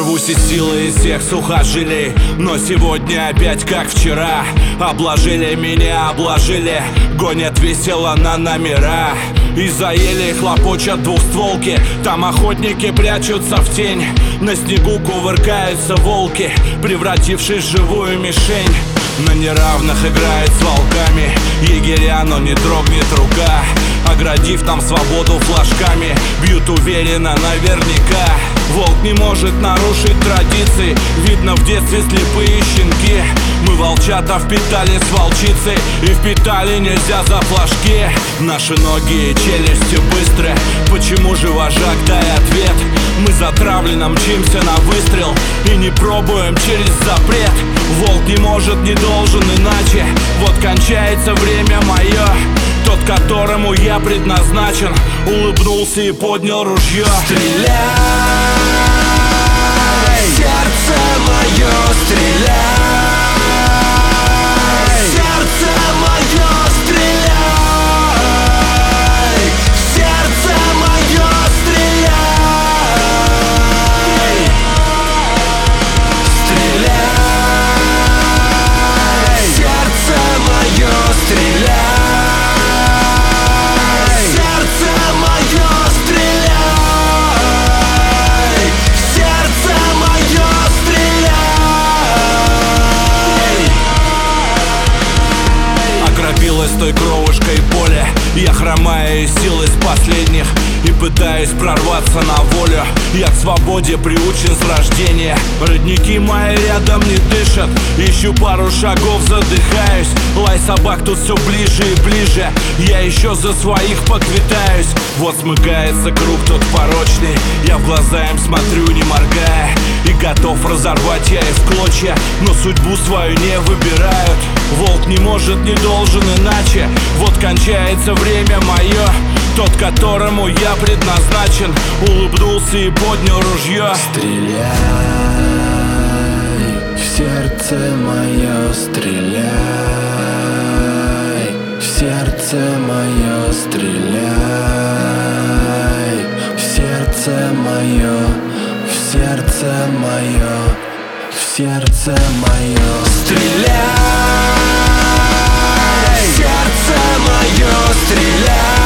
Рвусь из силы из всех сухожилий, но сегодня опять как вчера. Обложили меня, обложили, гонят весело на номера. Из-за ели хлопочат двухстволки, там охотники прячутся в тень. На снегу кувыркаются волки, превратившись в живую мишень. На неравных играет с волками егеря, но не дрогнет рука. Оградив нам свободу флажками, бьют уверенно наверняка. Волк не может нарушить традиции, видно в детстве слепые щенки. Мы волчата впитали с волчицей, и впитали нельзя за флажки. Наши ноги и челюсти быстрые, почему же вожак, дай ответ? Мы затравленно мчимся на выстрел и не пробуем через запрет. Волк не может, не должен иначе, вот кончается время мое. Тот, которому я предназначен, улыбнулся и поднял ружье. Стреляй, сердце мое, стреляй, сердце мое, стреляй, сердце мое, стреляй, стреляй, сердце мое, стреляй. С той кровушкой поле я хромаю из сил из последних и пытаюсь прорваться на волю. Я к свободе приучен с рождения. Родники мои рядом не дышат, ищу пару шагов, задыхаюсь. Лай собак тут все ближе и ближе, я еще за своих поквитаюсь. Вот смыкается круг тот порочный, я в глаза им смотрю, не моргая. И готов разорвать я их в клочья, но судьбу свою не выбирают. Волк не может, не должен иначе, вот кончается время мое. Тот, которому я предназначен, улыбнулся и поднял ружье. Стреляй, в сердце мое, стреляй, в сердце мое, стреляй, в сердце мое, в сердце мое, в сердце мое, стреляй, сердце мое, стреляй.